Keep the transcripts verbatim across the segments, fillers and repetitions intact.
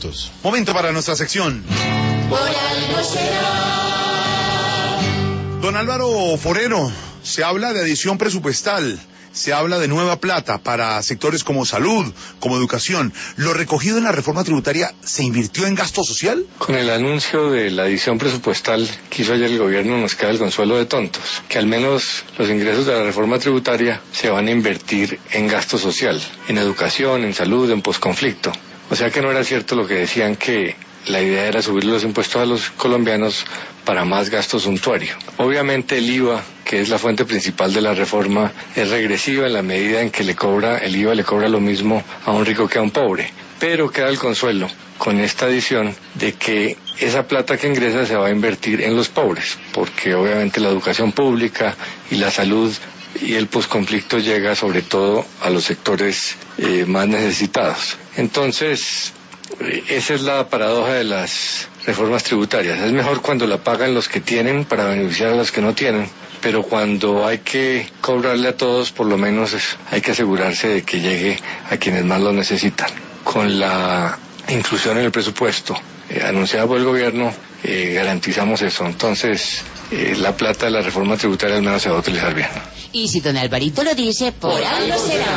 minutos. Momento para nuestra sección. Por algo será. Don Álvaro Forero, se habla de adición presupuestal, se habla de nueva plata para sectores como salud, como educación. ¿Lo recogido en la reforma tributaria se invirtió en gasto social? Con el anuncio de la adición presupuestal que hizo ayer el gobierno nos queda el consuelo de tontos, que al menos los ingresos de la reforma tributaria se van a invertir en gasto social, en educación, en salud, en posconflicto. O sea que no era cierto lo que decían, que la idea era subir los impuestos a los colombianos para más gasto suntuario. Obviamente el I V A, que es la fuente principal de la reforma, es regresiva en la medida en que le cobra, el I V A le cobra lo mismo a un rico que a un pobre. Pero queda el consuelo con esta adición de que esa plata que ingresa se va a invertir en los pobres, porque obviamente la educación pública y la salud y el posconflicto llega sobre todo a los sectores eh, más necesitados. Entonces, esa es la paradoja de las reformas tributarias. Es mejor cuando la pagan los que tienen para beneficiar a los que no tienen, pero cuando hay que cobrarle a todos, por lo menos es, hay que asegurarse de que llegue a quienes más lo necesitan. Con la inclusión en el presupuesto eh, anunciada por el gobierno, eh, garantizamos eso. Entonces, eh, la plata de la reforma tributaria al menos se va a utilizar bien. Y si don Alvarito lo dice, por, por algo será.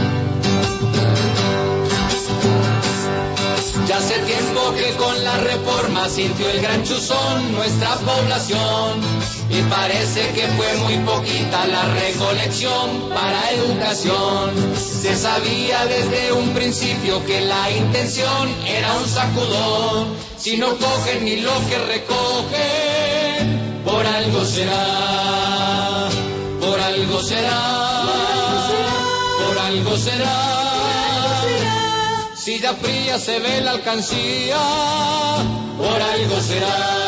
Ya hace tiempo que con la reforma sintió el gran chuzón nuestra población, y parece que fue muy poquita la recolección para educación. Se sabía desde un principio que la intención era un sacudón. Si no cogen ni lo que recogen, por algo será, por algo será, por algo será. Si ya fría se ve la alcancía, por algo será.